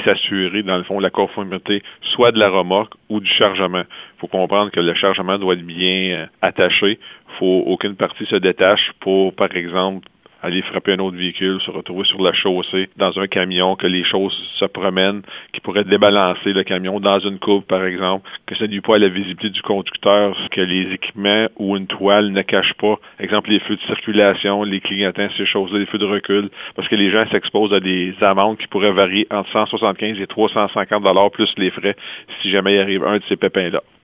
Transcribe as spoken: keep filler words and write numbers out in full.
s'assurer, dans le fond, la conformité soit de la remorque ou du chargement. Il faut comprendre que le chargement doit être bien euh, attaché. Il faut aucune partie se détache pour, par exemple, aller frapper un autre véhicule, se retrouver sur la chaussée, dans un camion, que les choses se promènent, qui pourraient débalancer le camion dans une courbe, par exemple, que ça ne nuit pas à la visibilité du conducteur, que les équipements ou une toile ne cachent pas, exemple, les feux de circulation, les clignotants, ces choses-là, les feux de recul, parce que les gens s'exposent à des amendes qui pourraient varier entre cent soixante-quinze et trois cent cinquante dollars plus les frais si jamais il arrive un de ces pépins-là.